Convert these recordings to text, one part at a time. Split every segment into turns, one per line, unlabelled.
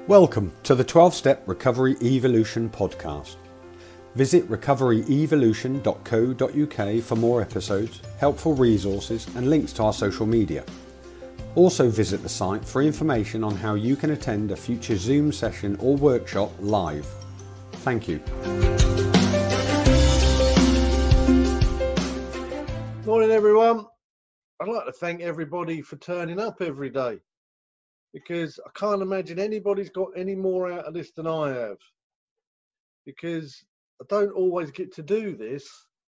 Welcome to the 12-Step Recovery Evolution podcast. Visit recoveryevolution.co.uk for more episodes, helpful resources and links to our social media. Also visit the site for information on how you can attend a future Zoom session or workshop live. Thank you.
Morning everyone. I'd like to thank everybody for turning up every day, because I can't imagine anybody's got any more out of this than I have, because I don't always get to do this,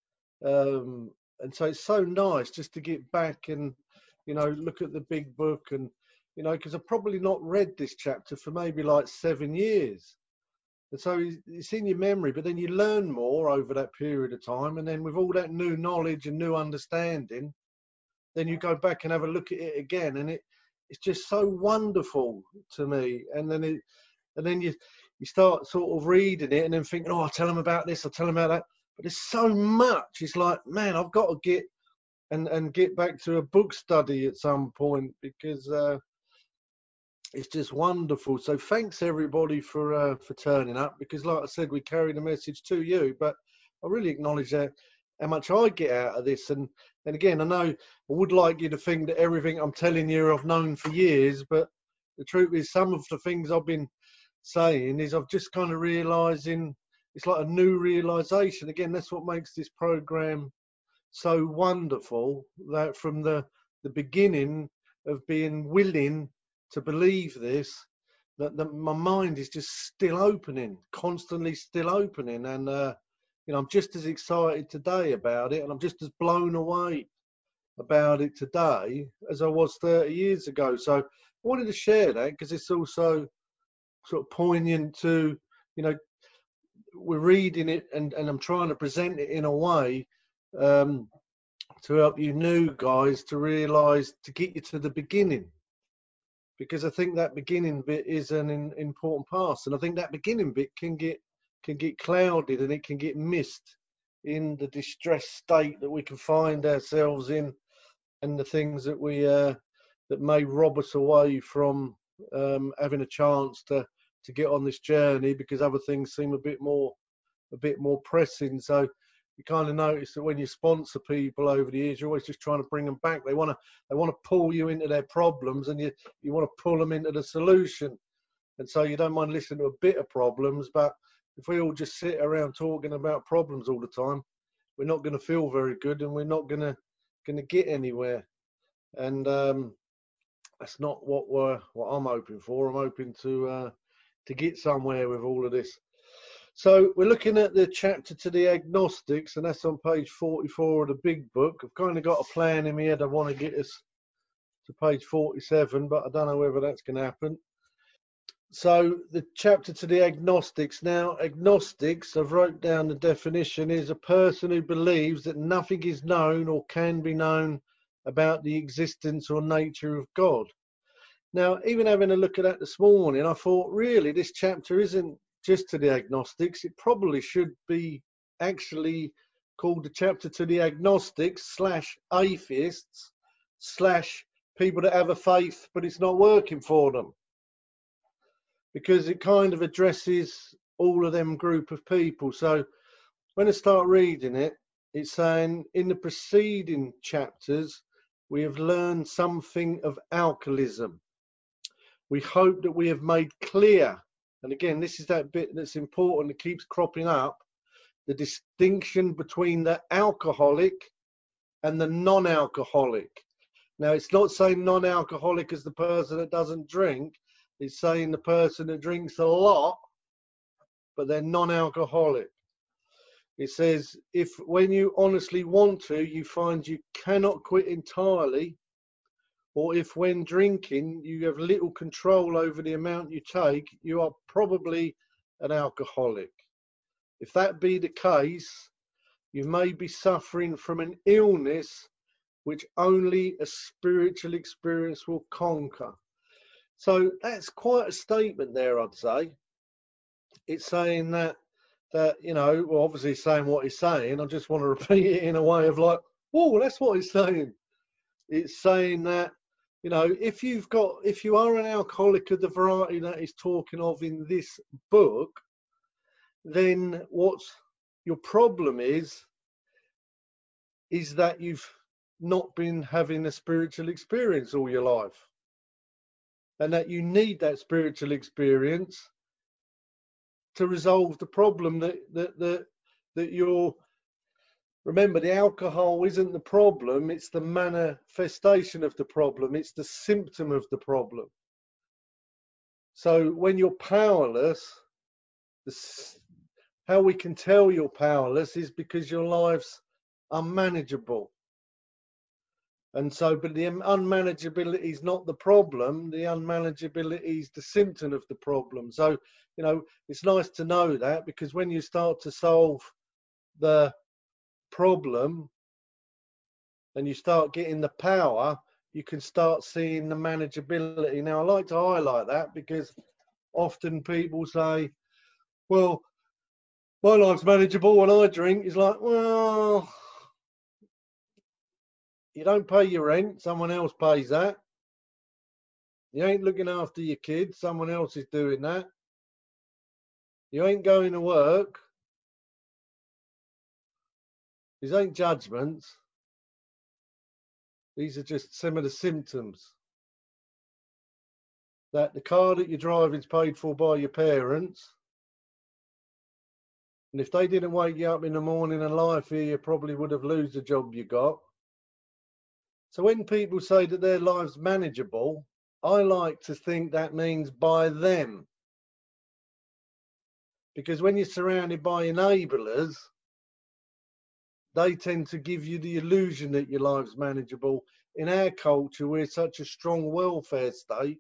and so it's so nice just to get back and look at the big book, and because I've probably not read this chapter for maybe like 7 years, and so it's in your memory, but then you learn more over that period of time, and then with all that new knowledge and new understanding, then you go back and have a look at it again, and it's just so wonderful to me. And then you start sort of reading it and then thinking, oh, I'll tell them about this, I'll tell them about that. But there's so much. It's like, man, I've got to get and get back to a book study at some point, because it's just wonderful. So thanks everybody for turning up, because like I said, we carry the message to you, but I really acknowledge that how much I get out of this. And again, I know I would like you to think that everything I'm telling you I've known for years, but the truth is some of the things I've been saying is I've just kind of realising, it's like a new realisation. Again, that's what makes this programme so wonderful, that from the beginning of being willing to believe this, that my mind is just still opening, constantly still opening. And I'm just as excited today about it, and I'm just as blown away about it today as I was 30 years ago. So I wanted to share that, because it's also sort of poignant to, we're reading it, and I'm trying to present it in a way to help you new guys to realise, to get you to the beginning, because I think that beginning bit is an important part, and I think that beginning bit can get clouded, and it can get missed in the distressed state that we can find ourselves in, and the things that we that may rob us away from having a chance to get on this journey, because other things seem a bit more pressing. So you kind of notice that when you sponsor people over the years, you're always just trying to bring them back. They want to pull you into their problems, and you want to pull them into the solution. And so you don't mind listening to a bit of problems, but if we all just sit around talking about problems all the time, we're not going to feel very good, and we're not going to get anywhere. And that's not what I'm hoping for. I'm hoping to get somewhere with all of this. So we're looking at the chapter to the agnostics, and that's on page 44 of the big book. I've kind of got a plan in my head. I want to get us to page 47, but I don't know whether that's going to happen. So the chapter to the agnostics. Now, agnostics, I've wrote down the definition, is a person who believes that nothing is known or can be known about the existence or nature of God. Now, even having a look at that this morning, I thought, really, this chapter isn't just to the agnostics. It probably should be actually called the chapter to the agnostics / atheists / people that have a faith but it's not working for them, because it kind of addresses all of them group of people. So when I start reading it, it's saying, in the preceding chapters, we have learned something of alcoholism. We hope that we have made clear, and again, this is that bit that's important, it keeps cropping up, the distinction between the alcoholic and the non-alcoholic. Now, it's not saying non-alcoholic as the person that doesn't drink. It's saying the person that drinks a lot, but they're non-alcoholic. It says, if when you honestly want to, you find you cannot quit entirely, or if when drinking you have little control over the amount you take, you are probably an alcoholic. If that be the case, you may be suffering from an illness which only a spiritual experience will conquer. So that's quite a statement there, I'd say. It's saying that well, obviously it's saying what he's saying. I just want to repeat it in a way of like, oh, that's what he's saying. It's saying that, You know, if you are an alcoholic of the variety that is talking of in this book, then what's your problem is that you've not been having a spiritual experience all your life, and that you need that spiritual experience to resolve the problem that you're. Remember, the alcohol isn't the problem, it's the manifestation of the problem, it's the symptom of the problem. So when you're powerless, how we can tell you're powerless is because your life's unmanageable. And so, but the unmanageability is not the problem, the unmanageability is the symptom of the problem. So, you know, it's nice to know that, because when you start to solve the problem and you start getting the power, you can start seeing the manageability. Now, I like to highlight that because often people say, well, my life's manageable when I drink. It's like, well, you don't pay your rent, someone else pays that. You ain't looking after your kids, someone else is doing that. You ain't going to work. These ain't judgments. These are just some of the symptoms. That the car that you're driving is paid for by your parents. And if they didn't wake you up in the morning and lie for you, you probably would have lost the job you got. So when people say that their life's manageable, I like to think that means by them. Because when you're surrounded by enablers, they tend to give you the illusion that your life's manageable. In our culture, we're such a strong welfare state.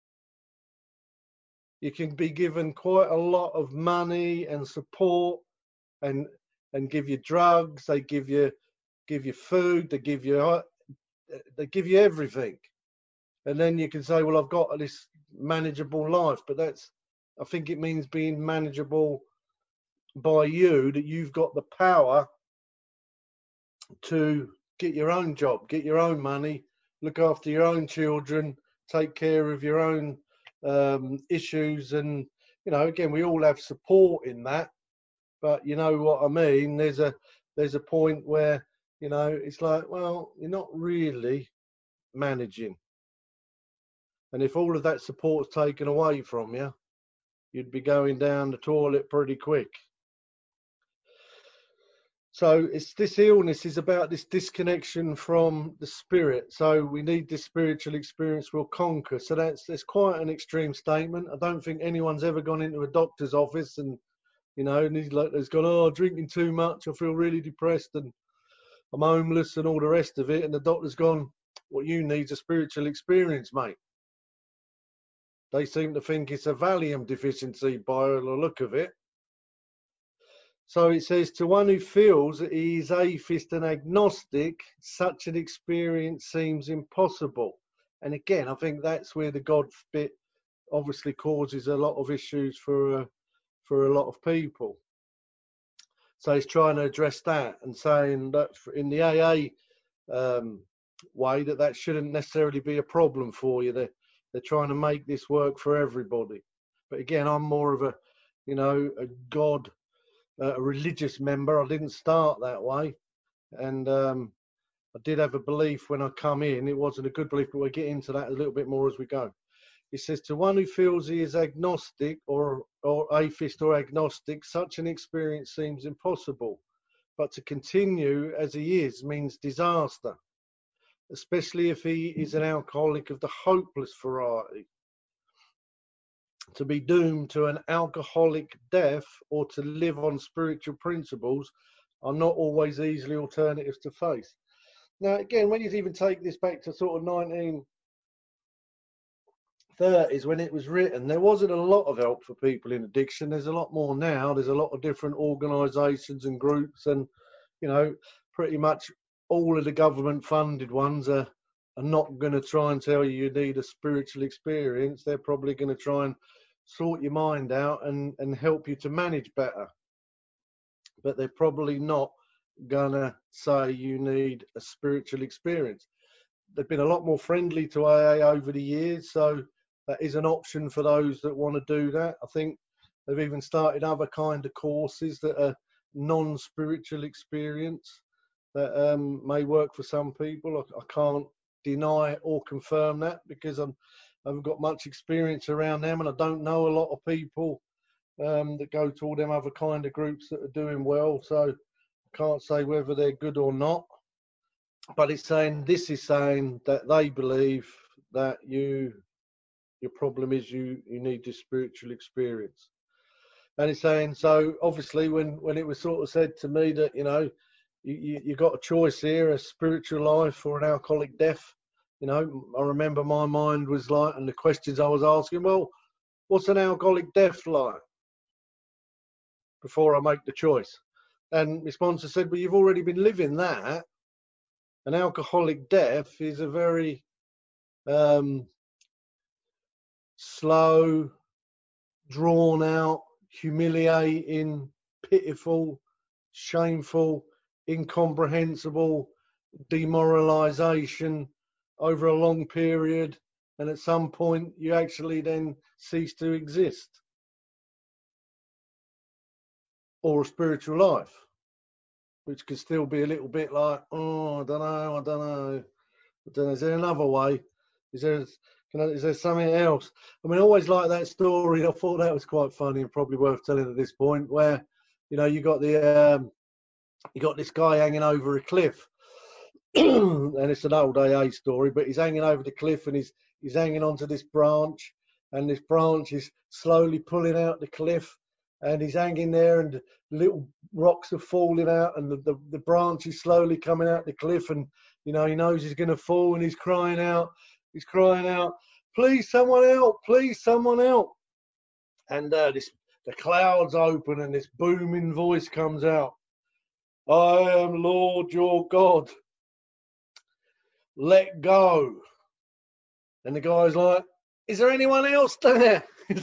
You can be given quite a lot of money and support, and give you drugs. They give you food. They give you everything. And then you can say, well, I've got this manageable life, but I think it means being manageable by you, that you've got the power to get your own job, get your own money, look after your own children, take care of your own issues. And, you know, again, we all have support in that, but you know what I mean? There's a point where, you know, it's like, well, you're not really managing. And if all of that support's taken away from you, you'd be going down the toilet pretty quick. So this illness is about this disconnection from the spirit. So we need this spiritual experience we'll conquer. So that's quite an extreme statement. I don't think anyone's ever gone into a doctor's office and, you know, and he's gone, oh, drinking too much, I feel really depressed and I'm homeless and all the rest of it. And the doctor's gone, what you need is a spiritual experience, mate. They seem to think it's a Valium deficiency by the look of it. So it says, to one who feels that he is atheist and agnostic, such an experience seems impossible. And again, I think that's where the God bit obviously causes a lot of issues for a lot of people. So he's trying to address that and saying that in the AA way, that shouldn't necessarily be a problem for you. They're trying to make this work for everybody. But again, I'm more of a, you know, a religious member. I didn't start that way, and I did have a belief when I come in. It wasn't a good belief, but we'll get into that a little bit more as we go. It says, to one who feels he is agnostic or atheist or agnostic, such an experience seems impossible, but to continue as he is means disaster, especially if he is an alcoholic of the hopeless variety. To be doomed to an alcoholic death or to live on spiritual principles are not always easily alternatives to face. Now, again, when you even take this back to sort of 1930s when it was written, there wasn't a lot of help for people in addiction. There's a lot more now. There's a lot of different organisations and groups, and, you know, pretty much all of the government funded ones are not going to try and tell you need a spiritual experience. They're probably going to try and sort your mind out and help you to manage better. But they're probably not going to say you need a spiritual experience. they've been a lot more friendly to AA over the years, so that is an option for those that want to do that. I think they've even started other kind of courses that are non-spiritual experience that may work for some people. I can't deny or confirm that because I haven't got much experience around them, and I don't know a lot of people that go to all them other kind of groups that are doing well. So I can't say whether they're good or not. But this is saying that they believe that your problem is you need this spiritual experience. And it's saying, so obviously when it was sort of said to me that, you got a choice here, a spiritual life or an alcoholic death, I remember my mind was like, and the questions I was asking, well, what's an alcoholic death like before I make the choice? And my sponsor said, well, you've already been living that. An alcoholic death is a very slow, drawn out, humiliating, pitiful, shameful, incomprehensible demoralization over a long period, and at some point you actually then cease to exist. Or a spiritual life, which could still be a little bit like, oh, I don't know. Is there another way? Is there something else? I mean, I always like that story. I thought that was quite funny and probably worth telling at this point, where, you got this guy hanging over a cliff, and it's an old AA story, but he's hanging over the cliff and he's hanging onto this branch, and this branch is slowly pulling out the cliff, and he's hanging there, and little rocks are falling out, and the branch is slowly coming out the cliff, and he knows he's going to fall, and he's crying out, please someone help, please someone help. And the clouds open and this booming voice comes out, I am Lord your God, let go. And the guy's like, is there anyone else there?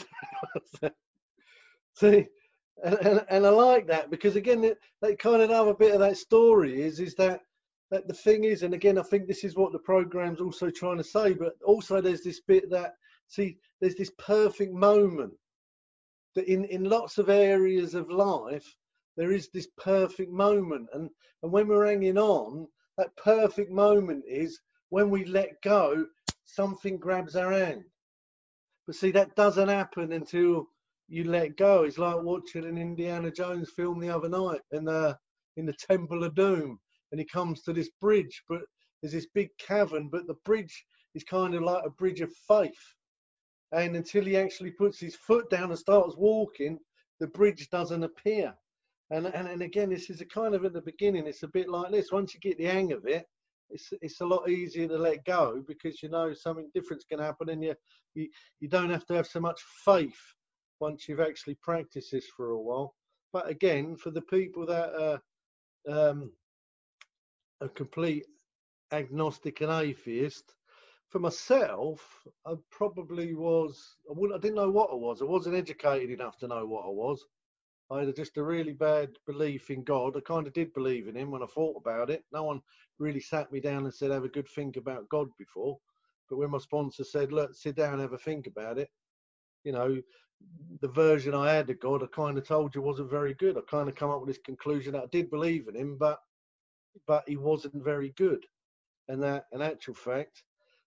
See, and I like that, because again, that kind of another bit of that story is that the thing is, and again, I think this is what the program's also trying to say, but also there's this bit that, see, there's this perfect moment that in lots of areas of life, there is this perfect moment. And when we're hanging on, that perfect moment is when we let go, something grabs our hand. But see, that doesn't happen until you let go. It's like watching an Indiana Jones film the other night in the Temple of Doom, and he comes to this bridge, but there's this big cavern, but the bridge is kind of like a bridge of faith. And until he actually puts his foot down and starts walking, the bridge doesn't appear. And again, this is a kind of at the beginning, it's a bit like this. Once you get the hang of it, it's a lot easier to let go, because something different's going to happen, and you don't have to have so much faith once you've actually practiced this for a while. But again, for the people that are a complete agnostic and atheist, for myself, I probably was, I didn't know what I was. I wasn't educated enough to know what I was. I had just a really bad belief in God. I kind of did believe in him when I thought about it. No one really sat me down and said, have a good think about God before. But when my sponsor said, look, sit down and have a think about it, the version I had of God, I kind of told you wasn't very good. I kind of come up with this conclusion that I did believe in him, but he wasn't very good. And that, in actual fact,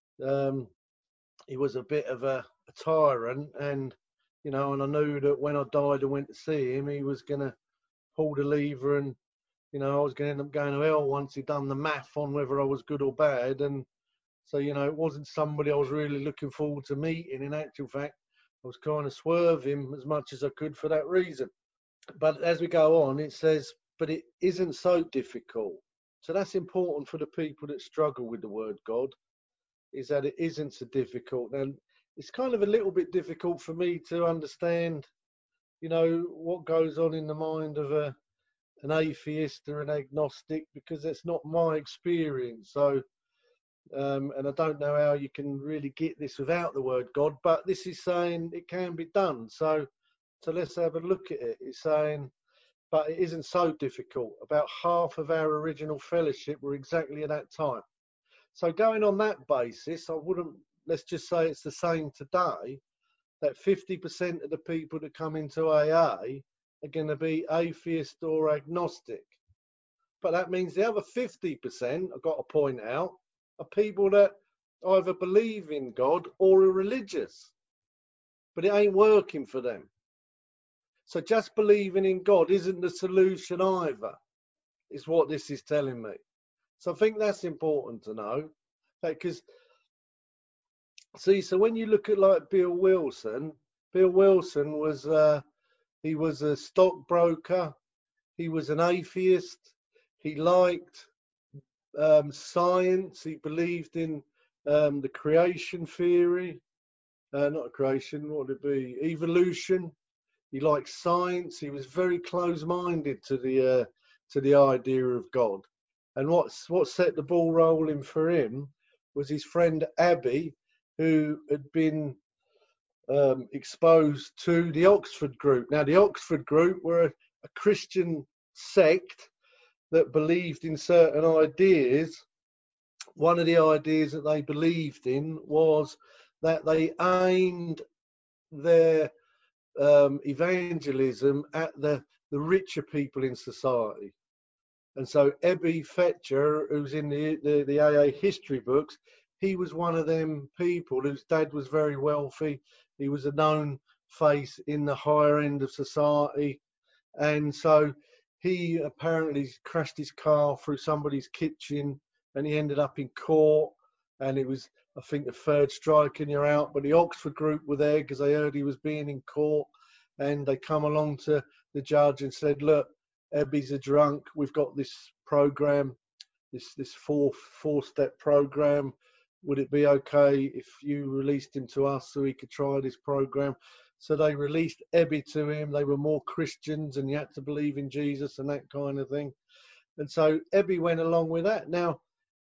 he was a bit of a tyrant, and and I knew that when I died and went to see him, he was going to pull the lever, and I was going to end up going to hell once he'd done the math on whether I was good or bad. And so it wasn't somebody I was really looking forward to meeting. In actual fact, I was trying to swerve him as much as I could for that reason. But as we go on, it says, but it isn't so difficult. So that's important for the people that struggle with the word God, is that it isn't so difficult. And it's kind of a little bit difficult for me to understand, what goes on in the mind of an atheist or an agnostic, because that's not my experience. So, and I don't know how you can really get this without the word God, but this is saying it can be done. So let's have a look at it. It's saying, but it isn't so difficult. About half of our original fellowship were exactly at that time. So going on that basis, I wouldn't, let's just say it's the same today, that 50% of the people that come into AA are going to be atheist or agnostic. But that means the other 50%, I've got to point out, are people that either believe in God or are religious. But it ain't working for them. So just believing in God isn't the solution either, is what this is telling me. So I think that's important to know. Because, see, so when you look at like Bill Wilson was, he was a stockbroker, he was an atheist, he liked science, he believed in the creation theory, not creation, what would it be, evolution. He liked science. He was very close-minded to the idea of God. And what set the ball rolling for him was his friend Abbey, who had been exposed to the Oxford Group. Now, the Oxford Group were a Christian sect that believed in certain ideas. One of the ideas that they believed in was that they aimed their evangelism at the richer people in society. And so Ebby Fetcher, who's in the AA history books, he was one of them people whose dad was very wealthy. He was a known face in the higher end of society. And so he apparently crashed his car through somebody's kitchen and he ended up in court. And it was, I think, the third strike and you're out. But the Oxford Group were there because they heard he was being in court. And they come along to the judge and said, look, Ebby's a drunk. We've got this program, this four-step program. Would it be okay if you released him to us so he could try this program? So they released Ebby to him. They were more Christians and you had to believe in Jesus and that kind of thing. And so Ebby went along with that. Now,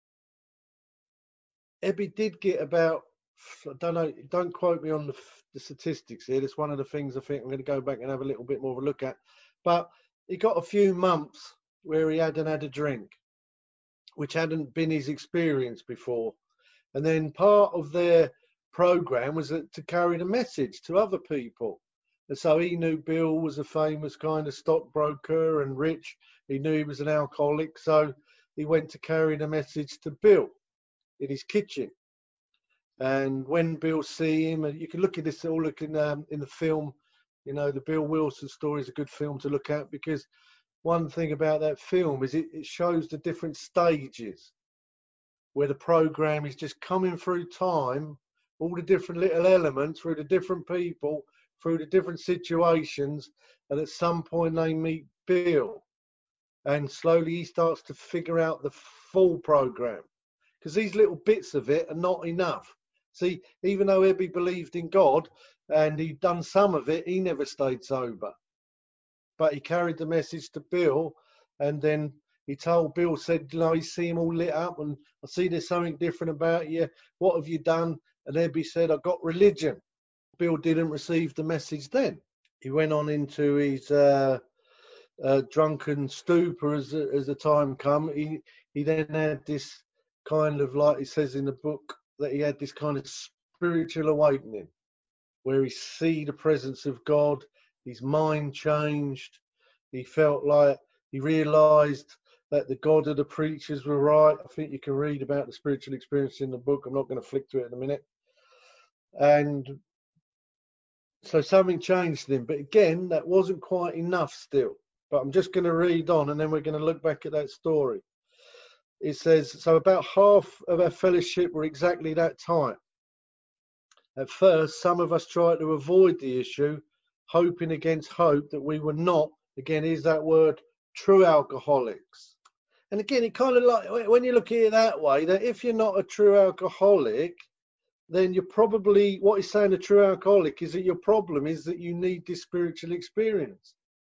Ebby did get about, I don't know, don't quote me on the statistics here. It's one of the things I think I'm going to go back and have a little bit more of a look at. But he got a few months where he hadn't had a drink, which hadn't been his experience before. And then part of their program was to carry the message to other people. And so he knew Bill was a famous kind of stockbroker and rich. He knew he was an alcoholic. So he went to carry the message to Bill in his kitchen. And when Bill see him, and you can look at this all in the film, you know, the Bill Wilson story is a good film to look at because one thing about that film is it shows the different stages where the program is just coming through time, all the different little elements through the different people, through the different situations, and at some point they meet Bill. And slowly he starts to figure out the full program because these little bits of it are not enough. See, even though Ebby believed in God and he'd done some of it, he never stayed sober. But he carried the message to Bill, and then he told Bill, said, you know, he see him all lit up, and I see there's something different about you. What have you done? And Ebby said, I got religion. Bill didn't receive the message then. He went on into his drunken stupor as the time come. He then had this kind of, like he says in the book, that he had this kind of spiritual awakening where he see the presence of God. His mind changed. He felt like he realized that the God of the preachers were right. I think you can read about the spiritual experience in the book. I'm not going to flick to it in a minute. And so something changed in him. But again, that wasn't quite enough still. But I'm just going to read on and then we're going to look back at that story. It says, so about half of our fellowship were exactly that type. At first, some of us tried to avoid the issue, hoping against hope that we were not, again, is that word, true alcoholics. And again, it kind of like, when you look at it that way, that if you're not a true alcoholic, then you're probably, what he's saying, a true alcoholic is that your problem is that you need this spiritual experience.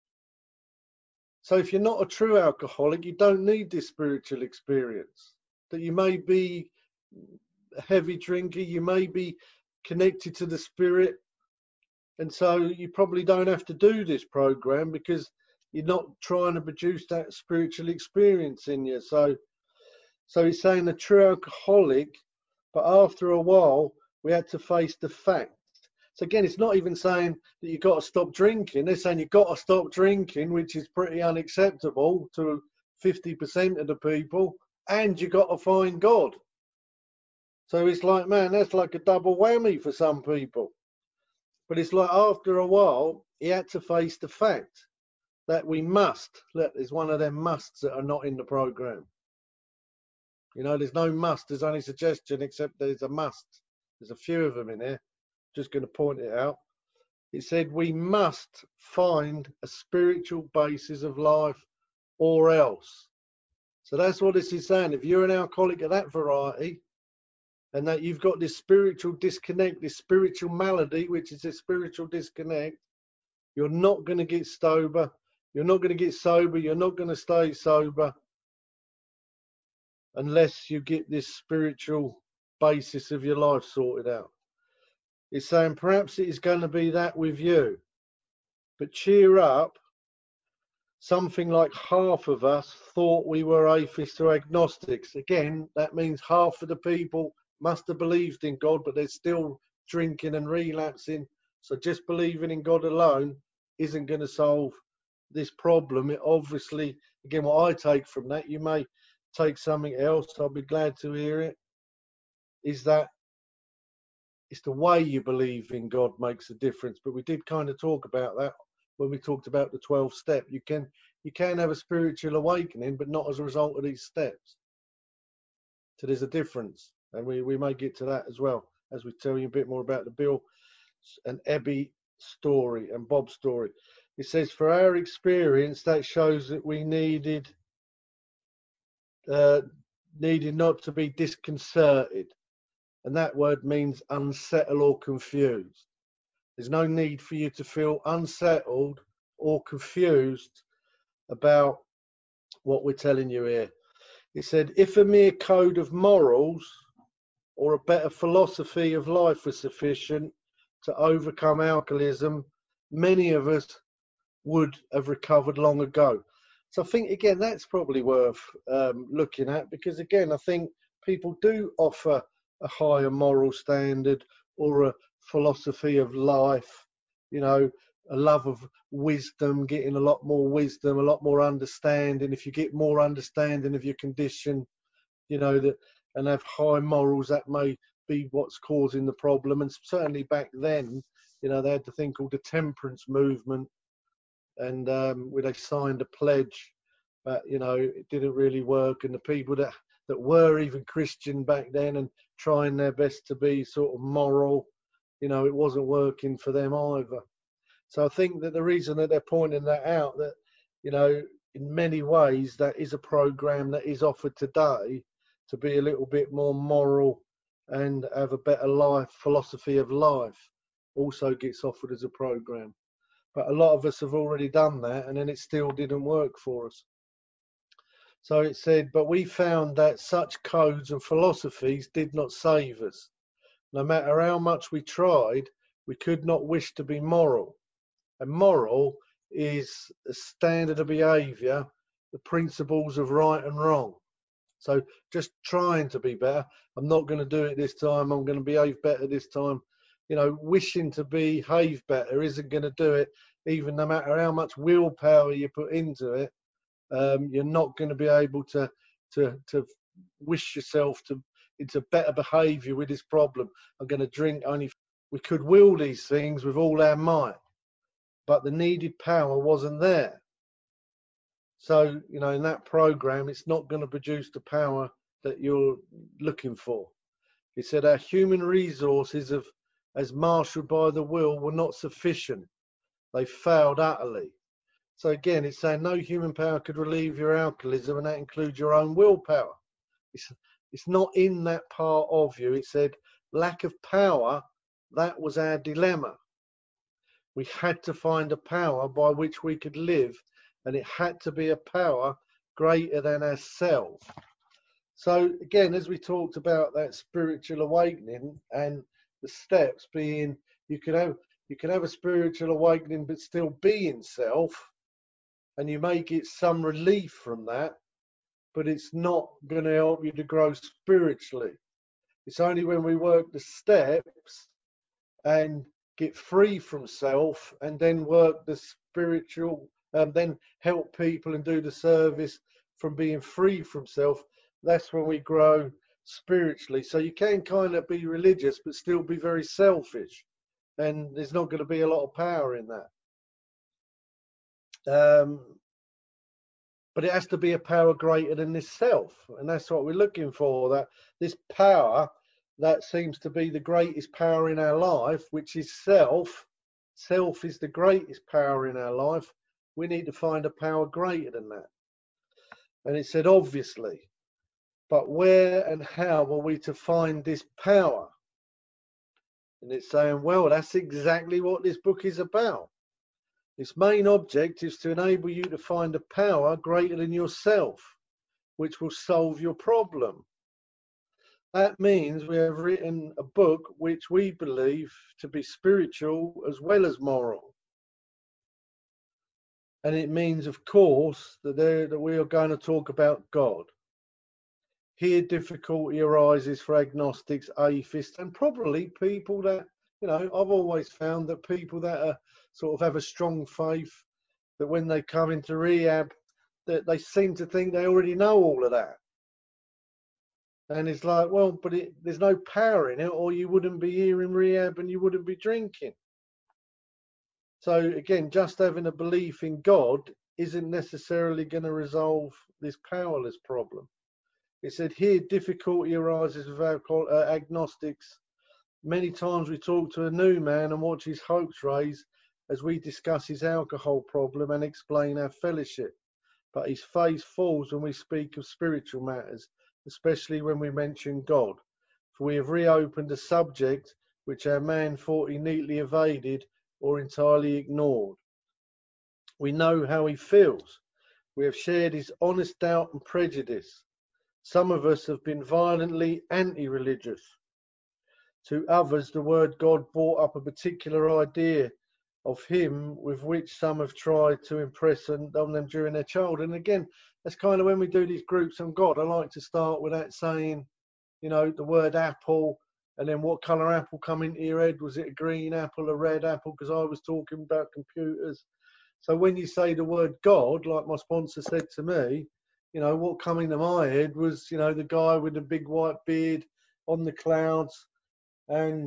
So if you're not a true alcoholic, you don't need this spiritual experience. That you may be a heavy drinker, you may be connected to the spirit, and so you probably don't have to do this program because you're not trying to produce that spiritual experience in you. So So he's saying a true alcoholic, but after a while, we had to face the fact. So again, it's not even saying that you've got to stop drinking. They're saying you've got to stop drinking, which is pretty unacceptable to 50% of the people, and you've got to find God. So it's like, man, that's like a double whammy for some people. But it's like after a while, he had to face the fact that we must. Look, there's one of them musts that are not in the program. You know, there's no must, there's only suggestion, except there's a must. There's a few of them in here. Just going to point it out. It said we must find a spiritual basis of life or else. So that's what this is saying. If you're an alcoholic of that variety, and that you've got this spiritual disconnect, this spiritual malady, which is a spiritual disconnect, you're not going to get sober. You're not going to get sober. You're not going to stay sober unless you get this spiritual basis of your life sorted out. It's saying perhaps it is going to be that with you, but cheer up. Something like half of us thought we were atheists or agnostics. Again, that means half of the people must have believed in God, but they're still drinking and relapsing. So just believing in God alone isn't going to solve this problem. It obviously, again, what I take from that, you may take something else, I'll be glad to hear it, is that it's the way you believe in God makes a difference. But we did kind of talk about that when we talked about the 12 step. You can have a spiritual awakening, but not as a result of these steps. So there's a difference, and we may get to that as well as we tell you a bit more about the Bill and Ebby story and Bob's story. It says, for our experience, that shows that we needed not to be disconcerted. And that word means unsettled or confused. There's no need for you to feel unsettled or confused about what we're telling you here. It said, if a mere code of morals or a better philosophy of life was sufficient to overcome alcoholism, many of us would have recovered long ago. So I think, again, that's probably worth looking at, because, again, I think people do offer a higher moral standard or a philosophy of life, you know, a love of wisdom, getting a lot more wisdom, a lot more understanding. If you get more understanding of your condition, you know, that, and have high morals, that may be what's causing the problem. And certainly back then, you know, they had the thing called the temperance movement, and where they signed a pledge, but you know, it didn't really work. And the people that were even Christian back then and trying their best to be sort of moral, you know, it wasn't working for them either. So I think that the reason that they're pointing that out, that, you know, in many ways that is a program that is offered today to be a little bit more moral and have a better life, philosophy of life, also gets offered as a program. But a lot of us have already done that, and then it still didn't work for us. So it said, but we found that such codes and philosophies did not save us. No matter how much we tried, we could not wish to be moral. And moral is a standard of behavior, the principles of right and wrong. So just trying to be better. I'm not going to do it this time. I'm going to behave better this time. You know, wishing to behave better isn't going to do it. Even no matter how much willpower you put into it, you're not going to be able to wish yourself into better behaviour with this problem. I'm going to drink only. We could will these things with all our might, but the needed power wasn't there. So, you know, in that program, it's not going to produce the power that you're looking for. He said our human resources, as marshaled by the will, were not sufficient. They failed utterly. So again, it's saying no human power could relieve your alcoholism, and that includes your own willpower. It's not in that part of you. It said lack of power, that was our dilemma. We had to find a power by which we could live, and it had to be a power greater than ourselves. So again, as we talked about that spiritual awakening and the steps being, you can have a spiritual awakening but still be in self, and you may get some relief from that, but it's not going to help you to grow spiritually. It's only when we work the steps and get free from self and then work the spiritual, then help people and do the service from being free from self, that's when we grow spiritually. So you can kind of be religious but still be very selfish, and there's not going to be a lot of power in that. But it has to be a power greater than this self, and that's what we're looking for, that this power that seems to be the greatest power in our life, which is self. Self is the greatest power in our life. We need to find a power greater than that. And it said, obviously, but where and how are we to find this power? And it's saying, well, that's exactly what this book is about. Its main object is to enable you to find a power greater than yourself, which will solve your problem. That means we have written a book which we believe to be spiritual as well as moral. And it means, of course, that we are going to talk about God. Here, difficulty arises for agnostics, atheists, and probably people that, I've always found that people that are sort of have a strong faith, that when they come into rehab, that they seem to think they already know all of that. And it's like, well, but there's no power in it, or you wouldn't be here in rehab and you wouldn't be drinking. So again, just having a belief in God isn't necessarily going to resolve this powerless problem. It said here, difficulty arises with agnostics. Many times we talk to a new man and watch his hopes raise as we discuss his alcohol problem and explain our fellowship. But his face falls when we speak of spiritual matters, especially when we mention God. For we have reopened a subject which our man thought he neatly evaded or entirely ignored. We know how he feels. We have shared his honest doubt and prejudice. Some of us have been violently anti-religious. To others, the word God brought up a particular idea of him with which some have tried to impress on them during their childhood. And again, that's kind of when we do these groups on God. I like to start with that saying, the word apple, and then what colour apple come into your head? Was it a green apple, a red apple? Because I was talking about computers. So when you say the word God, like my sponsor said to me, what come into my head was, the guy with the big white beard on the clouds, and,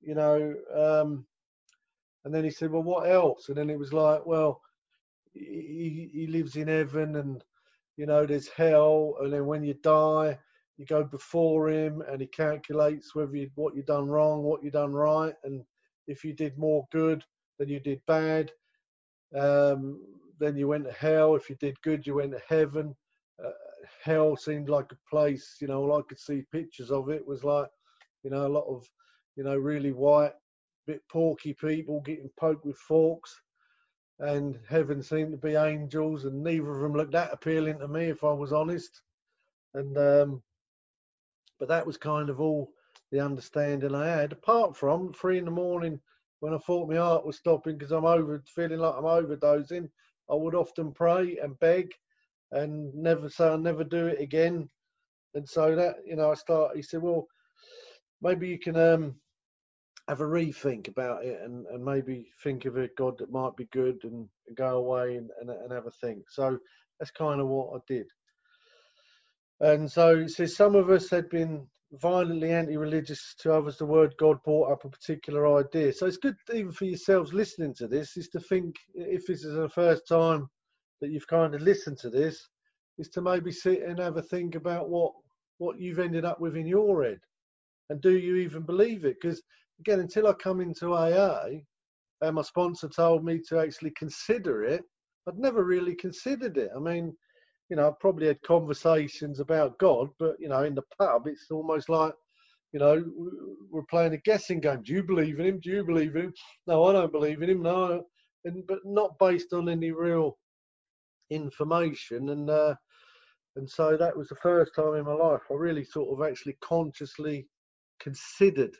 and then he said, well, what else? And then it was like, well, he lives in heaven, and, there's hell, and then when you die, you go before him, and he calculates what you've done wrong, what you've done right, and if you did more good than you did bad, then you went to hell. If you did good, you went to heaven. Hell seemed like a place, all I could see pictures of it was like, a lot of, really white, bit porky people getting poked with forks. And heaven seemed to be angels, and neither of them looked that appealing to me, if I was honest. And but that was kind of all the understanding I had, apart from 3 a.m. when I thought my heart was stopping because I'm feeling like I'm overdosing. I would often pray and beg and never say I'll never do it again. And so that, he said, well, maybe you can have a rethink about it, and maybe think of a God that might be good, and go away and have a think. So that's kind of what I did. And so it says, some of us had been violently anti-religious, to others the word God brought up a particular idea. So it's good, even for yourselves listening to this, is to think, if this is the first time that you've kind of listened to this, is to maybe sit and have a think about what you've ended up with in your head. And do you even believe it? Because again, until I come into AA, and my sponsor told me to actually consider it, I'd never really considered it. I mean, I've probably had conversations about God, but, in the pub, it's almost like, we're playing a guessing game. Do you believe in him? Do you believe in him? No, I don't believe in him. No. But not based on any real information. And so that was the first time in my life I really sort of actually consciously considered,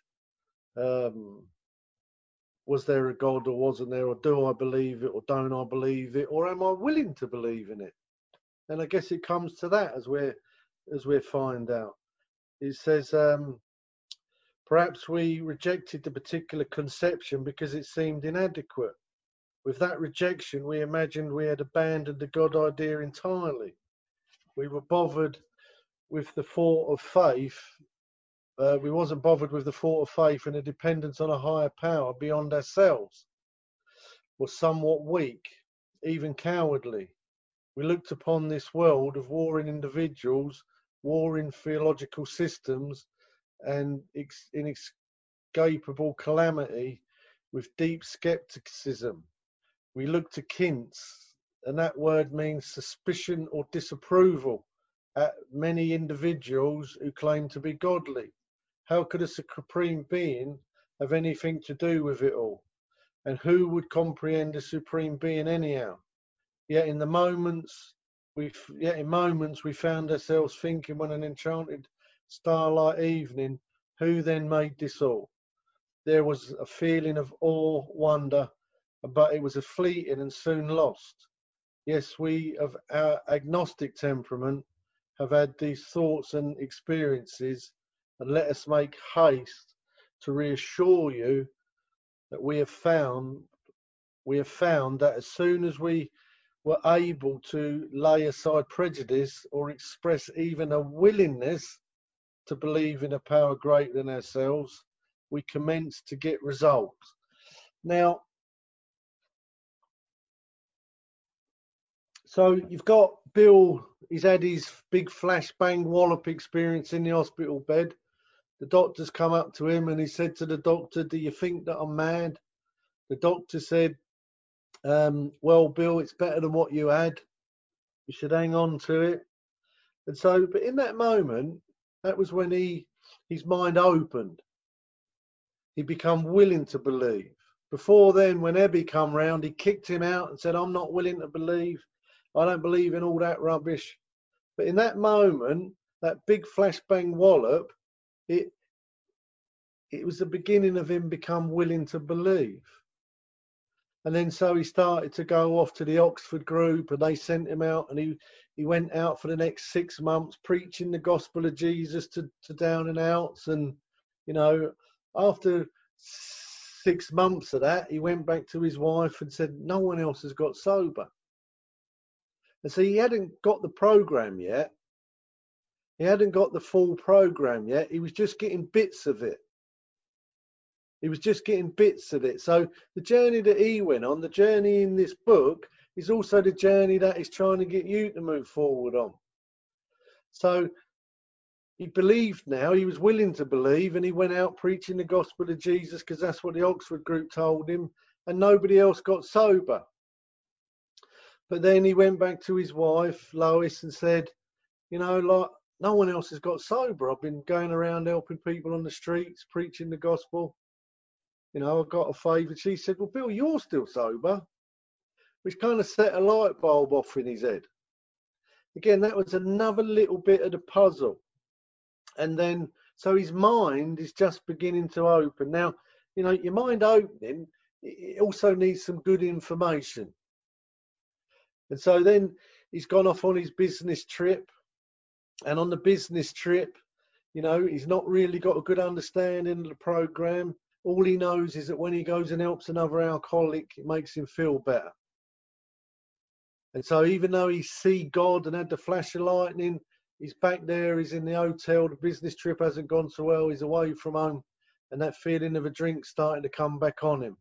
was there a God or wasn't there, or do I believe it or don't I believe it, or am I willing to believe in it? And I guess it comes to that as we find out. It says, perhaps we rejected the particular conception because it seemed inadequate. With that rejection, we imagined we had abandoned the God idea entirely. We were bothered with the thought of faith. We wasn't bothered with the thought of faith and a dependence on a higher power beyond ourselves. Was somewhat weak, even cowardly. We looked upon this world of warring individuals, warring theological systems, and inescapable calamity with deep skepticism. We looked to Kintz, and that word means suspicion or disapproval, at many individuals who claim to be godly. How could a supreme being have anything to do with it all? And who would comprehend a supreme being anyhow? Yet in moments we found ourselves thinking, when an enchanted starlight evening, who then made this all? There was a feeling of awe, wonder, but it was a fleeting and soon lost. Yes, we of our agnostic temperament have had these thoughts and experiences, and let us make haste to reassure you that we have found that as soon as we were able to lay aside prejudice or express even a willingness to believe in a power greater than ourselves, we commenced to get results. Now, so you've got Bill, he's had his big flashbang wallop experience in the hospital bed. The doctor's come up to him and he said to the doctor, "Do you think that I'm mad?" The doctor said, "Well, Bill, it's better than what you had. You should hang on to it." And so, but in that moment, that was when his mind opened. He become willing to believe. Before then, when Ebby come round, he kicked him out and said, "I'm not willing to believe. I don't believe in all that rubbish." But in that moment, that big flashbang wallop, it was the beginning of him become willing to believe. And then so he started to go off to the Oxford group, and they sent him out, and he went out for the next 6 months preaching the gospel of Jesus to down and outs. And, you know, after 6 months of that, he went back to his wife and said, "No one else has got sober." And so he hadn't got the program yet. He hadn't got the full program yet. He was just getting bits of it. He was just getting bits of it. So the journey that he went on, the journey in this book, is also the journey that he's trying to get you to move forward on. So he believed now, he was willing to believe, and he went out preaching the gospel of Jesus because that's what the Oxford group told him, and nobody else got sober. But then he went back to his wife, Lois, and said, "You know, like, no one else has got sober. I've been going around helping people on the streets, preaching the gospel. You know, I got a favour." She said, "Well, Bill, you're still sober," which kind of set a light bulb off in his head. Again, that was another little bit of the puzzle. And then, so his mind is just beginning to open. Now, you know, your mind opening, it also needs some good information. And so then he's gone off on his business trip. And on the business trip, you know, he's not really got a good understanding of the program. All he knows is that when he goes and helps another alcoholic, it makes him feel better. And so even though he see God and had the flash of lightning, he's back there, he's in the hotel, the business trip hasn't gone so well, he's away from home, and that feeling of a drink starting to come back on him.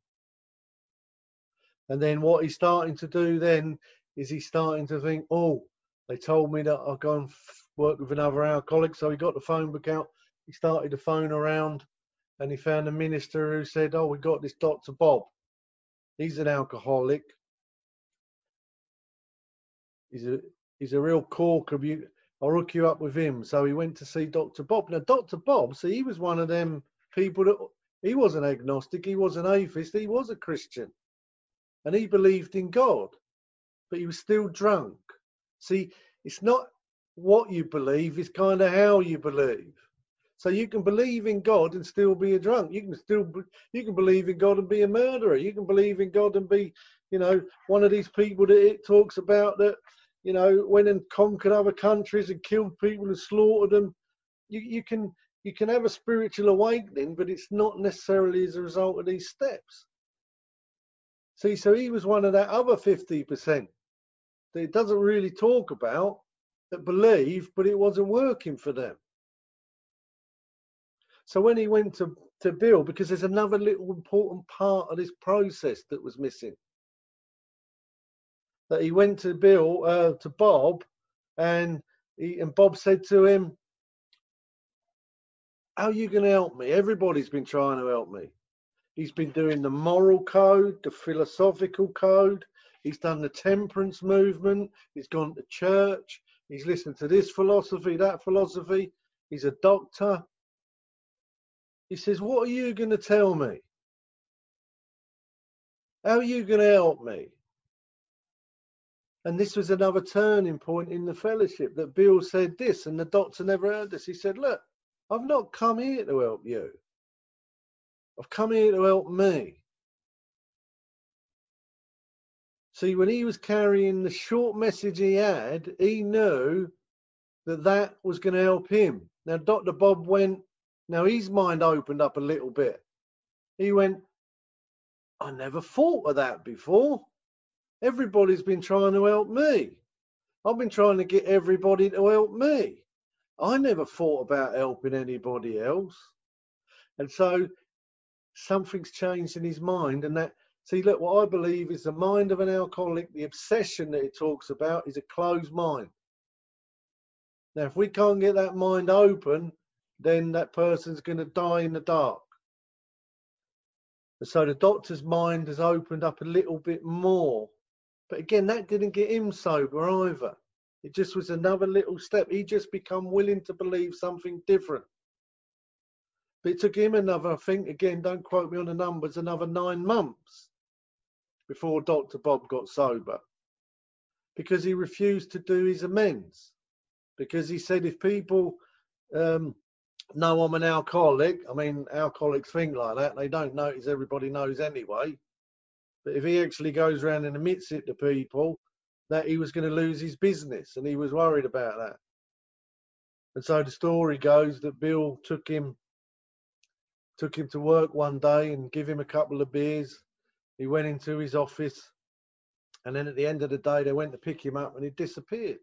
And then what he's starting to do then is he's starting to think, "Oh, they told me that I'll go and work with another alcoholic." So he got the phone book out, he started to phone around, and he found a minister who said, "Oh, we got this Dr. Bob. He's an alcoholic. He's a real corker. I'll hook you up with him." So he went to see Dr. Bob. Now, Dr. Bob, see, he was one of them people that, he was an agnostic, he was an atheist, he was a Christian. And he believed in God, but he was still drunk. See, it's not what you believe, it's kind of how you believe. So you can believe in God and still be a drunk. You can believe in God and be a murderer. You can believe in God and be, you know, one of these people that it talks about that, you know, went and conquered other countries and killed people and slaughtered them. You can have a spiritual awakening, but it's not necessarily as a result of these steps. See, so he was one of that other 50% that it doesn't really talk about, that believe, but it wasn't working for them. So when he went to Bill, because there's another little important part of this process that was missing, that he went to Bill, to Bob, and Bob said to him, how are you going to help me? Everybody's been trying to help me. He's been doing the moral code, the philosophical code. He's done the temperance movement. He's gone to church. He's listened to this philosophy, that philosophy. He's a doctor. He says, what are you going to tell me? How are you going to help me? And this was another turning point in the fellowship, that Bill said this, and the doctor never heard this. He said, look, I've not come here to help you. I've come here to help me. See, when he was carrying the short message he had, he knew that that was going to help him. Now, Dr. Bob went, now his mind opened up a little bit. He went, I never thought of that before. Everybody's been trying to help me. I've been trying to get everybody to help me. I never thought about helping anybody else. And so something's changed in his mind. And that, see, look, what I believe is the mind of an alcoholic, the obsession that it talks about is a closed mind. Now, if we can't get that mind open, then that person's going to die in the dark. And so the doctor's mind has opened up a little bit more. But again, that didn't get him sober either. It just was another little step. He just become willing to believe something different. But it took him another, I think, again, don't quote me on the numbers, another 9 months before Dr. Bob got sober. Because he refused to do his amends. Because he said, if people know I'm an alcoholic, I mean, alcoholics think like that. They don't notice, everybody knows anyway. But if he actually goes around and admits it to people, that he was going to lose his business, and he was worried about that. And so the story goes that Bill took him to work one day and give him a couple of beers. He went into his office, and then at the end of the day, they went to pick him up, and he disappeared.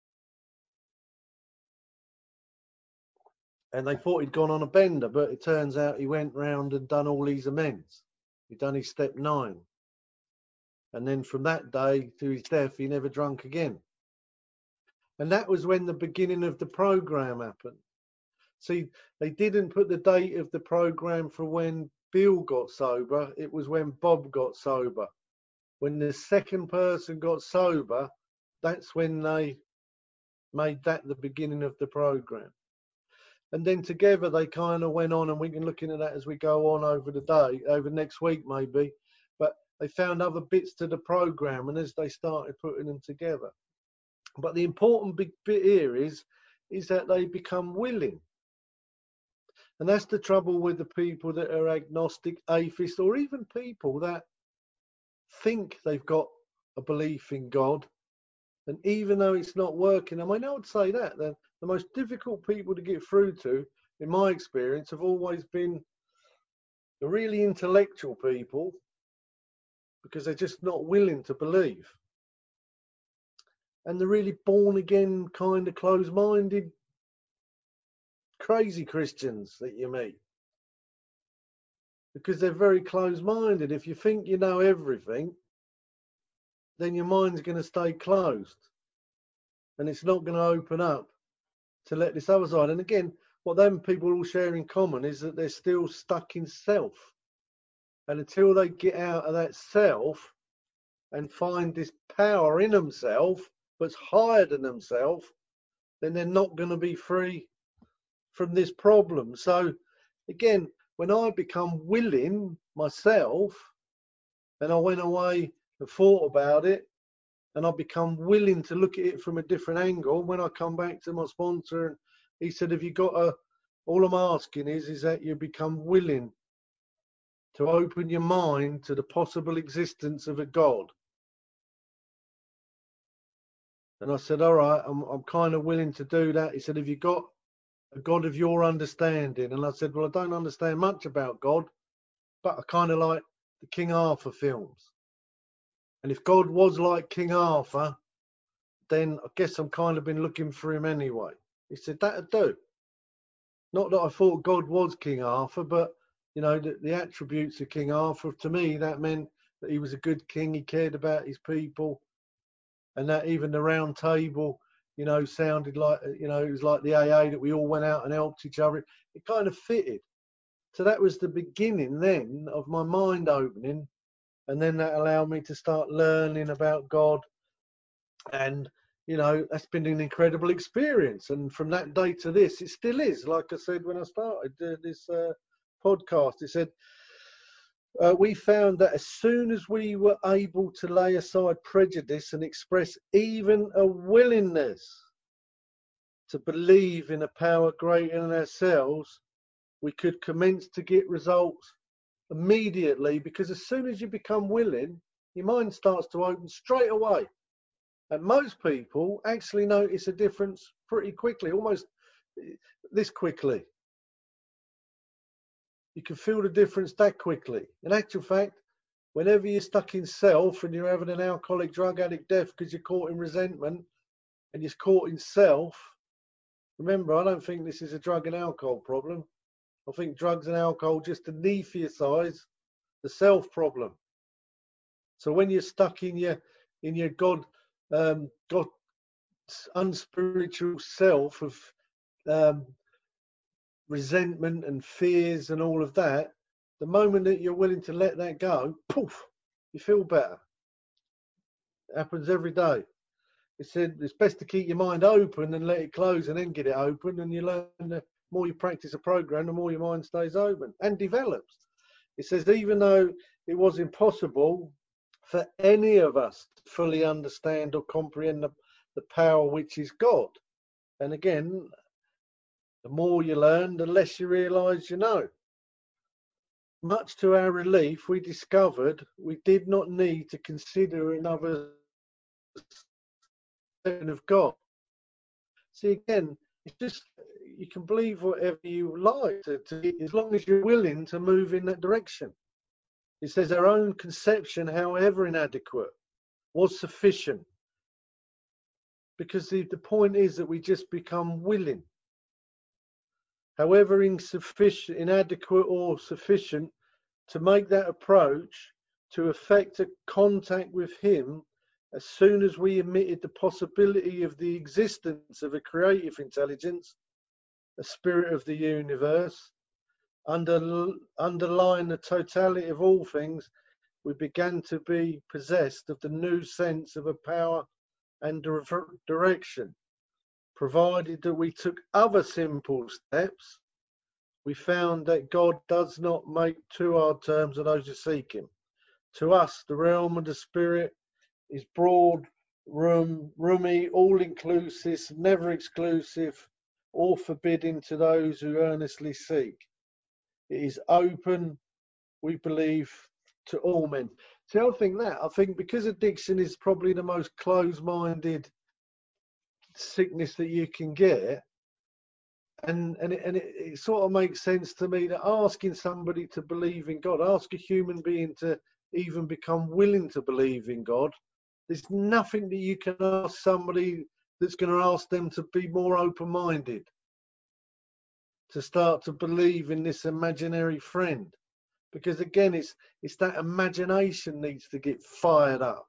And they thought he'd gone on a bender, but it turns out he went round and done all these amends. He'd done his step 9. And then from that day to his death, he never drank again. And that was when the beginning of the program happened. See, they didn't put the date of the program for when Bill got sober. It was when Bob got sober. When the second person got sober, that's when they made that the beginning of the program. And then together they kind of went on, and we can look into that as we go on over the day, over next week maybe. But they found other bits to the program, and as they started putting them together. But the important big bit here is that they become willing. And that's the trouble with the people that are agnostic, atheist, or even people that think they've got a belief in God. And even though it's not working, I mean, I would say that the most difficult people to get through to, in my experience, have always been the really intellectual people, because they're just not willing to believe. And the really born again, kind of closed-minded, crazy Christians that you meet, because they're very closed-minded. If you think you know everything, then your mind's going to stay closed, and it's not going to open up to let this other side. And again, what them people all share in common is that they're still stuck in self. And until they get out of that self and find this power in themselves, that's higher than themselves, then they're not going to be free from this problem. So again, when I become willing myself, and I went away and thought about it, and I become willing to look at it from a different angle, when I come back to my sponsor, and he said, have you got all I'm asking is that you become willing to open your mind to the possible existence of a God. And I said, all right, I'm kind of willing to do that. He said, have you got a God of your understanding? And I said, well, I don't understand much about God, but I kind of like the King Arthur films. And if God was like King Arthur, then I guess I'm kind of been looking for him anyway. He said, that'd do. Not that I thought God was King Arthur, but, you know, the attributes of King Arthur, to me, that meant that he was a good king. He cared about his people. And that even the round table, you know, sounded like, you know, it was like the AA, that we all went out and helped each other. It kind of fitted. So that was the beginning then of my mind opening. And then that allowed me to start learning about God. And, you know, that's been an incredible experience. And from that day to this, it still is. Like I said when I started this podcast, it said, we found that as soon as we were able to lay aside prejudice and express even a willingness to believe in a power greater than ourselves, we could commence to get results immediately, because as soon as you become willing, your mind starts to open straight away. And most people actually notice a difference pretty quickly, almost this quickly. You can feel the difference that quickly. In actual fact, whenever you're stuck in self and you're having an alcoholic drug addict death because you're caught in resentment and you're caught in self, remember, I don't think this is a drug and alcohol problem. I think drugs and alcohol just anesthetize the self problem. So when you're stuck in your God unspiritual self of resentment and fears and all of that, the moment that you're willing to let that go, poof, you feel better. It happens every day. It said it's best to keep your mind open and let it close and then get it open, and you learn, the more you practice a program, the more your mind stays open and develops. It says even though it was impossible for any of us to fully understand or comprehend the power which is God. And again, the more you learn, the less you realise you know. Much to our relief, we discovered we did not need to consider another of God. See, again, it's just, you can believe whatever you like, as long as you're willing to move in that direction. It says our own conception, however inadequate, was sufficient. Because the point is that we just become willing. However insufficient, inadequate or sufficient, to make that approach to effect a contact with him, as soon as we admitted the possibility of the existence of a creative intelligence, a spirit of the universe, underlying the totality of all things, we began to be possessed of the new sense of a power and direction. Provided that we took other simple steps, we found that God does not make too hard terms of those who seek him. To us, the realm of the spirit is broad, roomy, all-inclusive, never exclusive, or forbidding to those who earnestly seek. It is open, we believe, to all men. See, I think because addiction is probably the most closed-minded sickness that you can get, and it sort of makes sense to me that asking somebody to believe in God, ask a human being to even become willing to believe in God, there's nothing that you can ask somebody that's going to ask them to be more open-minded, to start to believe in this imaginary friend. Because again, it's that imagination needs to get fired up.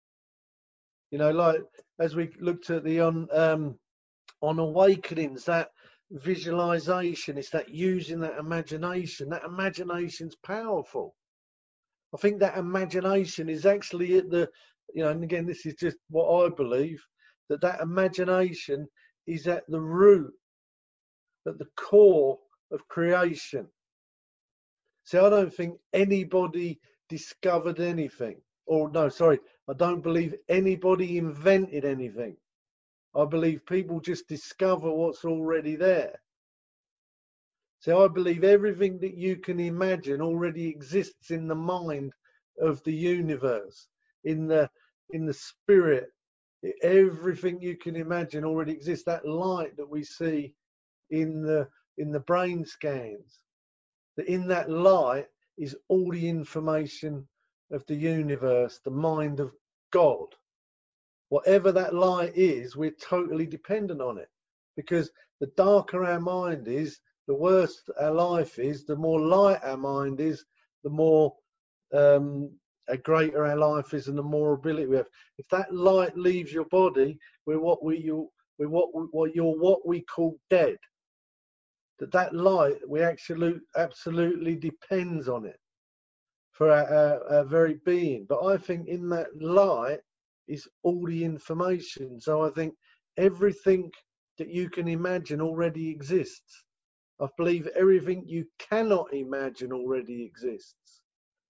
You know, like as we looked at the on awakenings, that visualization, it's that using that imagination. That imagination's powerful. I think that imagination is actually at the, you know, and again, this is just what I believe, that imagination is at the root, at the core of creation. See, I don't think anybody discovered anything. Or no, sorry, I don't believe anybody invented anything. I believe people just discover what's already there. So I believe everything that you can imagine already exists in the mind of the universe, in the spirit Everything you can imagine already exists. That light that we see in the brain scans, that in that light is all the information of the universe, the mind of God. Whatever that light is, we're totally dependent on it, because the darker our mind is, the worse our life is. The more light our mind is, the more a greater our life is, and the more ability we have. If that light leaves your body, you're what we call dead. That light, we absolutely depends on it for our very being. But I think in that light is all the information. So I think everything that you can imagine already exists. I believe everything you cannot imagine already exists.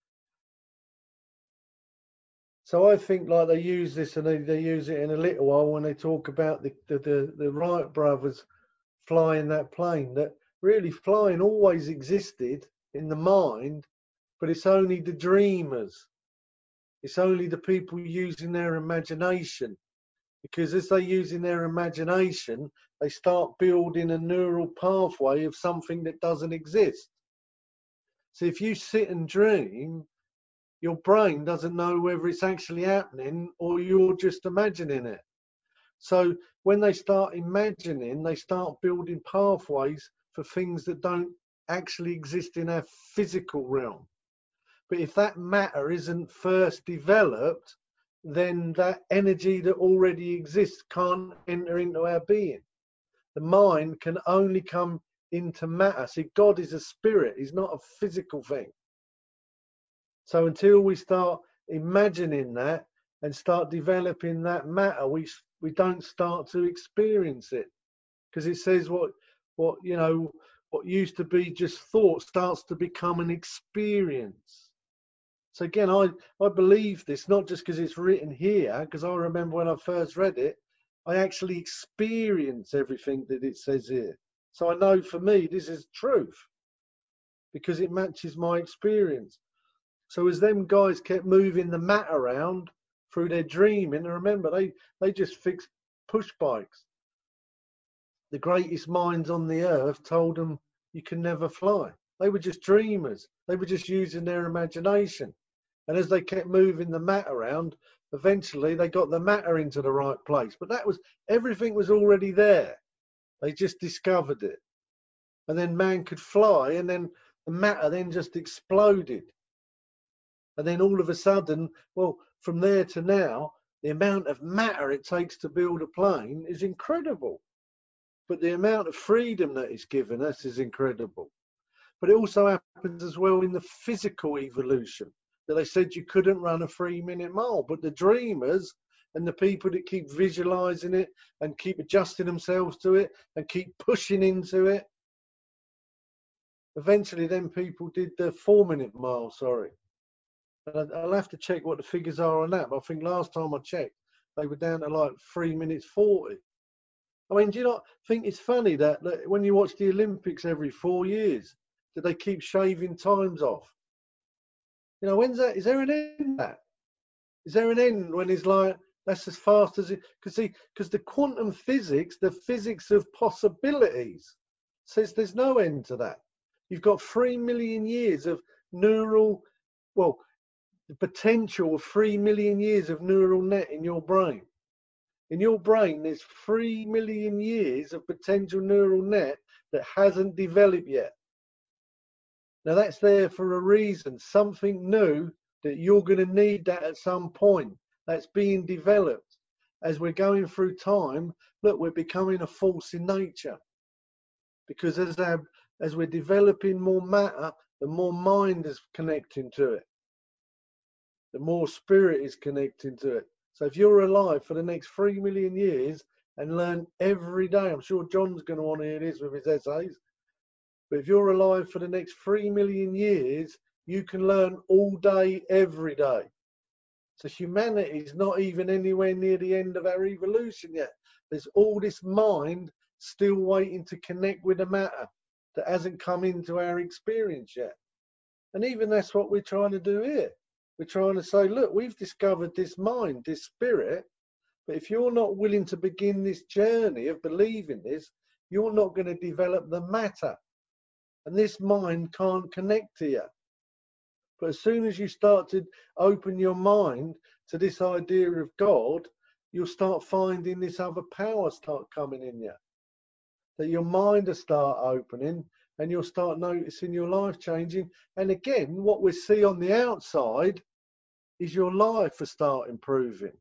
So I think like they use this, and they use it in a little while when they talk about the Wright brothers flying that plane, that really flying always existed in the mind, but it's only the dreamers. It's only the people using their imagination, because as they're using their imagination, they start building a neural pathway of something that doesn't exist. So if you sit and dream, your brain doesn't know whether it's actually happening or you're just imagining it. So when they start imagining, they start building pathways for things that don't actually exist in our physical realm. But if that matter isn't first developed, then that energy that already exists can't enter into our being. The mind can only come into matter. See, God is a spirit. He's not a physical thing. So until we start imagining that and start developing that matter, we don't start to experience it, because it says what used to be just thought starts to become an experience. So again, I believe this not just because it's written here, because I remember when I first read it, I actually experience everything that it says here. So I know for me this is truth because it matches my experience. So as them guys kept moving the mat around through their dreaming, and remember they just fixed push bikes. The greatest minds on the earth told them you can never fly. They were just dreamers. They were just using their imagination. And as they kept moving the mat around, eventually they got the matter into the right place. But everything was already there. They just discovered it. And then man could fly, and then the matter then just exploded. And then all of a sudden, well, from there to now, the amount of matter it takes to build a plane is incredible. But the amount of freedom that it's given us is incredible. But it also happens as well in the physical evolution, that they said you couldn't run a 3-minute mile. But the dreamers and the people that keep visualizing it and keep adjusting themselves to it and keep pushing into it, eventually then people did the 4-minute mile, sorry. And I'll have to check what the figures are on that. But I think last time I checked, they were down to like 3 minutes 40. I mean, do you not think it's funny that when you watch the Olympics every 4 years, that they keep shaving times off? You know, when's that? Is there an end to that? Is there an end when it's like, that's as fast as it? Because the quantum physics, the physics of possibilities, says there's no end to that. You've got 3 million years of neural, well, the potential of 3 million years of neural net in your brain. In your brain, there's 3 million years of potential neural net that hasn't developed yet. Now that's there for a reason, something new that you're going to need that at some point. That's being developed. As we're going through time, look, we're becoming a force in nature. Because as we're developing more matter, the more mind is connecting to it. The more spirit is connecting to it. So if you're alive for the next 3 million years and learn every day, I'm sure John's going to want to hear this with his essays, but if you're alive for the next 3 million years, you can learn all day, every day. So humanity is not even anywhere near the end of our evolution yet. There's all this mind still waiting to connect with the matter that hasn't come into our experience yet. And even that's what we're trying to do here. We're trying to say, look, we've discovered this mind, this spirit, But if you're not willing to begin this journey of believing this, you're not going to develop the matter. And this mind can't connect to you. But as soon as you start to open your mind to this idea of God, you'll start finding this other power start coming in you. That your mind will start opening and you'll start noticing your life changing. And again, what we see on the outside is your life will start improving.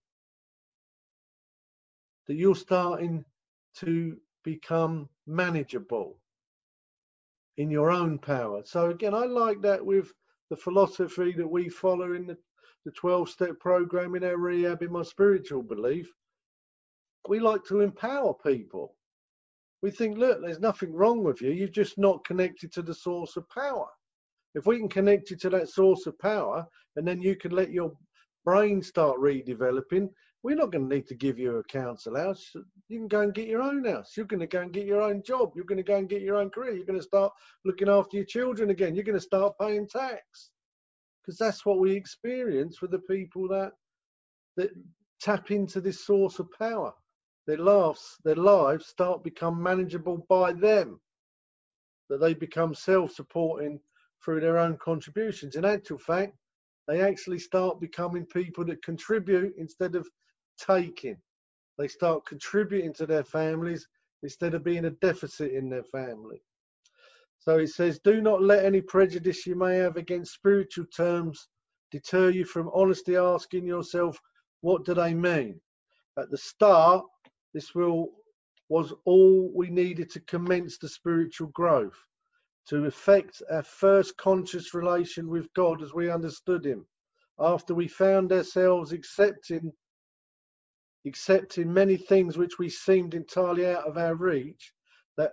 That you're starting to become manageable in your own power. So again, I like that with the philosophy that we follow in the 12-step program in our rehab in my spiritual belief. We like to empower people. We think, look, there's nothing wrong with you. You're just not connected to the source of power. If we can connect you to that source of power, and then you can let your brain start redeveloping, we're not going to need to give you a council house. You can go and get your own house. You're going to go and get your own job. You're going to go and get your own career. You're going to start looking after your children again. You're going to start paying tax. Because that's what we experience with the people that tap into this source of power. Their lives start become manageable by them. That they become self-supporting through their own contributions. In actual fact, they actually start becoming people that contribute instead of taking. They start contributing to their families instead of being a deficit in their family. So it says, do not let any prejudice you may have against spiritual terms deter you from honestly asking yourself, what do they mean? At the start, this was all we needed to commence the spiritual growth, to effect our first conscious relation with God as we understood him. After we found ourselves accepting many things which we seemed entirely out of our reach, that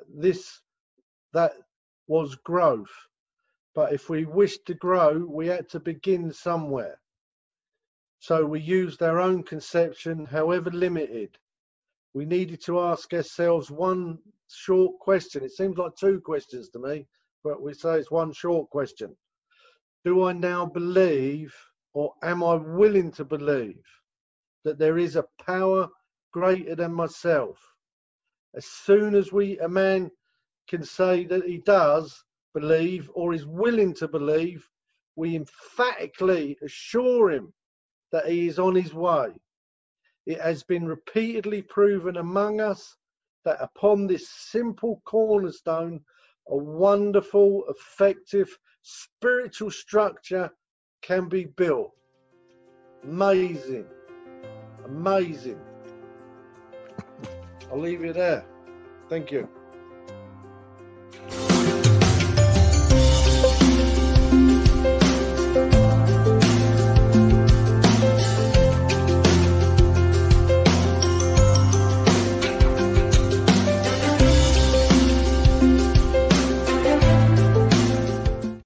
was growth. But if we wished to grow, we had to begin somewhere. So we used our own conception, however limited. We needed to ask ourselves one short question. It seems like two questions to me, but we say it's one short question. Do I now believe, or am I willing to believe, that there is a power greater than myself? As soon as a man can say that he does believe or is willing to believe, we emphatically assure him that he is on his way. It has been repeatedly proven among us that upon this simple cornerstone, a wonderful, effective spiritual structure can be built. Amazing. Amazing. I'll leave you there. Thank you.